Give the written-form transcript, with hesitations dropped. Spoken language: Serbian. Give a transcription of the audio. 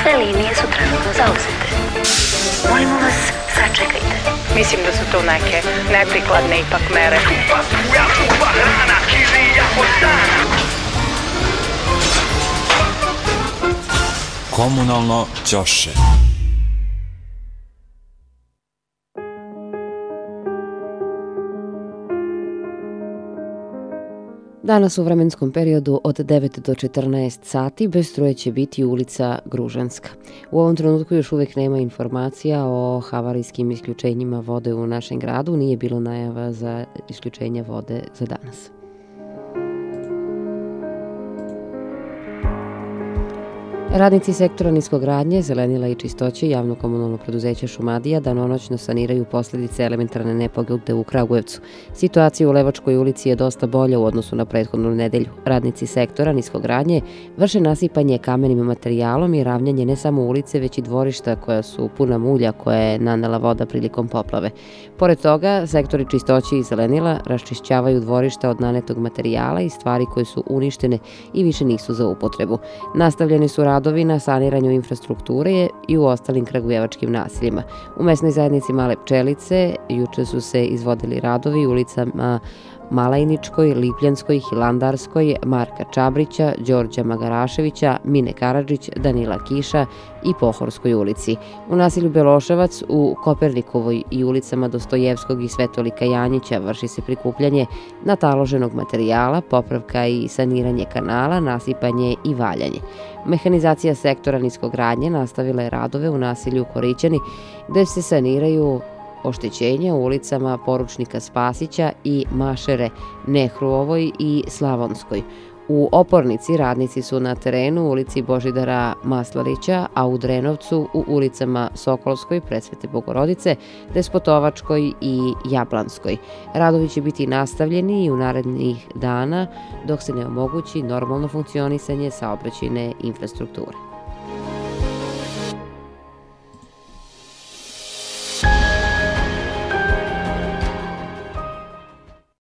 Sve linije su trenutno zauzete. Molimo vas, sačekajte. Mislim da su to neke neprikladne ipak mere. Komunalno ćoše. Danas u vremenskom periodu od 9 do 14 sati bez struje će biti ulica Gružanska. U ovom trenutku još uvijek nema informacija o havarijskim isključenjima vode u našem gradu. Nije bilo najava za isključenje vode za danas. Radnici sektora niskogradnje, zelenila i čistoće javno komunalno preduzeće Šumadija danonoćno saniraju posljedice elementarne nepogode u Kragujevcu. Situacija u Levačkoj ulici je dosta bolja u odnosu na prethodnu nedelju. Radnici sektora niskogradnje vrše nasipanje kamenim materijalom i ravnjanje ne samo ulice, već i dvorišta koja su puna mulja koja je nanela voda prilikom poplave. Pored toga, sektori čistoće i zelenila raščišćavaju dvorišta od nanetog materijala i stvari koje su uništene i više nisu za upotrebu. Nastavljeni su radovi na saniranju infrastrukture i u ostalim kragujevačkim naseljima. U mesnoj zajednici Male Pčelice juče su se izvodili radovi u ulicama Malajničkoj, Lipljanskoj, Hilandarskoj, Marka Čabrića, Đorđa Magaraševića, Mine Karadžić, Danila Kiša i Pohorskoj ulici. U naselju Beloševac, u Kopernikovoj i ulicama Dostojevskog i Svetolika Janjića vrši se prikupljanje nataloženog materijala, popravka i saniranje kanala, nasipanje i valjanje. Mehanizacija sektora niskogradnje nastavila je radove u naselju Korićani, gde se saniraju oštećenja u ulicama Poručnika Spasića i Mašere, Nehruovoj i Slavonskoj. U Opornici radnici su na terenu u ulici Božidara Maslarića, a u Drenovcu u ulicama Sokolskoj, Presvete Bogorodice, Despotovačkoj i Jablanskoj. Radovi će biti nastavljeni i u narednih dana dok se ne omogući normalno funkcionisanje saobraćajne infrastrukture.